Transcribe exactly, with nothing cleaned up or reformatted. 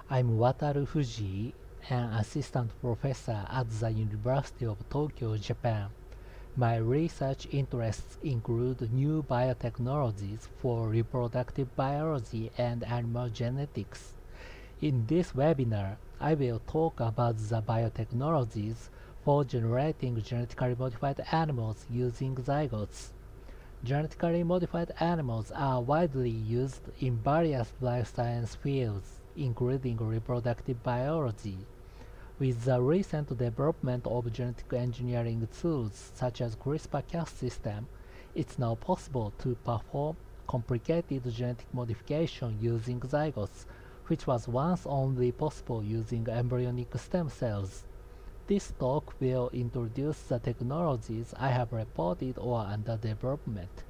I'm Wataru Fujii, an assistant professor at the University of Tokyo, Japan. My research interests include new biotechnologies for reproductive biology and animal genetics. In this webinar, I will talk about the biotechnologies for generating genetically modified animals using zygotes. Genetically modified animals are widely used in various life science fields, including reproductive biology. With the recent development of genetic engineering tools such as CRISPR-Cas system, it's now possible to perform complicated genetic modification using zygotes, which was once only possible using embryonic stem cells. This talk will introduce the technologies I have reported or under development.